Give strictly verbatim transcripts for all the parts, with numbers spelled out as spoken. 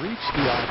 Reach the eye.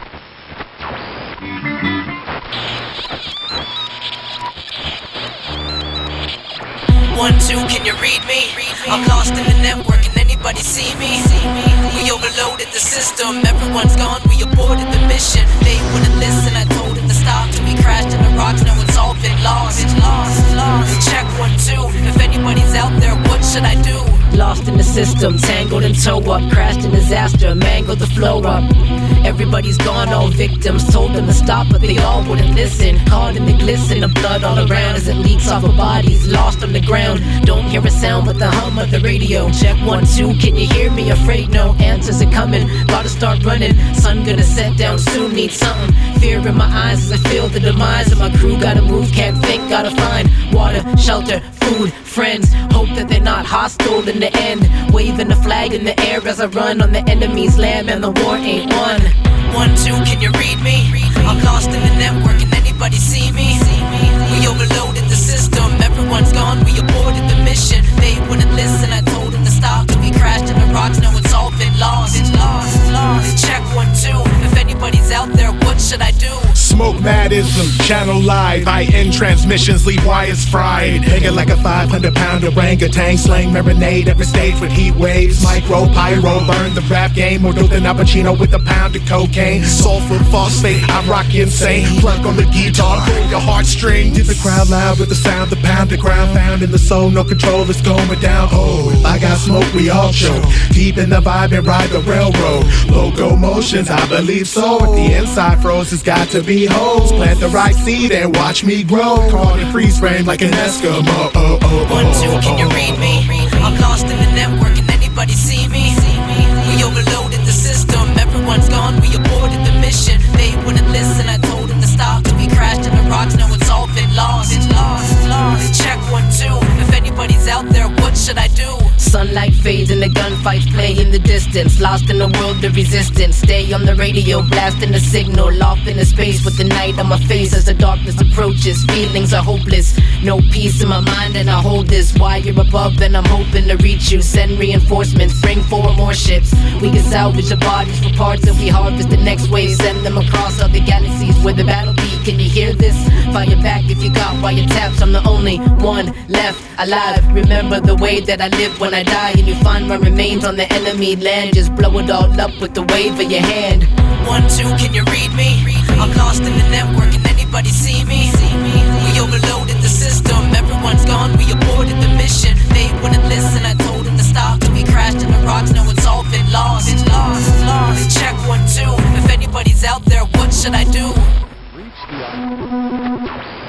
One, two, can you read me? I'm lost in the network, can anybody see me? We overloaded the system, everyone's gone, we aborted the mission. They wouldn't listen, I told them to stop till we crashed in the rocks, now it's all been lost. Lost, lost. Check one, two, if anybody's out there, what should I do? Lost in the system, tangled in tow up, crashed in disaster, mangled the flow up. Everybody's gone, all victims, told them to stop, but they all wouldn't listen. Caught in the glisten, the blood all around as it leaks off of bodies, lost on the ground. Don't hear a sound but the hum of the radio. Check one, two, can you hear me? Afraid no answers are coming, gotta start running. Sun gonna set down soon, need something. Fear in my eyes as I feel the demise of my crew. Gotta move, can't think, gotta find water, shelter, food, friends. Hope that they're not hostile in the end. Waving the flag in the air as I run on the enemy's land, and the war ain't won. One, two, can you read me? I'm lost in the network, can anybody see me? We overloaded the system, everyone's gone, we aborted the mission. They wouldn't listen, I told them to stop till we crashed in the rocks, now it's all been lost. Lost, lost. Check one, two, if anybody's out there, what should I do? Smoke madism, channel live, I end transmissions, leave wires fried. Hanging like a five hundred pound orangutan, slang marinade every stage with heat waves. Micro, pyro, burn the rap game, more dope than Al Pacino with a pound of cocaine. Sulfur, phosphate, I rock insane. Plug on the guitar, pull your heartstrings. Hit the crowd loud with the sound, the pound the ground, found in the soul, no control, it's going down. Oh, if I got smoke, we all show. Deep in the vibe and ride the railroad. Loco motions, I believe so. If the inside froze, it's got to be hoes. Plant the right seed and watch me grow. Caught in freeze frame like an Eskimo. Oh, oh, oh, One, two, can you read me? I'm lost in the network, can anybody see me? We overloaded the system, everyone's gone, we aborted the mission. They wouldn't listen, I told them to stop till we crashed in the rocks, now it's all been lost. Lost, lost. Check one, two, if anybody's out there, what should I do? Sunlight fades and the gunfights play in the distance. Lost in the world of resistance. Stay on the radio, blasting the signal. Off in the space with the night on my face as the darkness approaches. Feelings are hopeless, no peace in my mind, and I hold this wire above, and I'm hoping to reach you. Send reinforcements, bring four more ships. We can salvage the bodies for parts that we harvest the next wave. Send them across other galaxies where the battle be. Can you hear this? Fire back if you got wiretaps. I'm the only one left alive. Remember the way that I live when I die, and you find my remains on the enemy land. Just blow it all up with the wave of your hand. One, two, can you read me? I'm lost in the network, can anybody see me? We overloaded the system, everyone's gone, we aborted the mission. They wouldn't listen, I told them to stop till we crashed in the rocks, now it's all been lost. Lost, lost. Check one, two, if anybody's out there, what should I do? Reach the eye.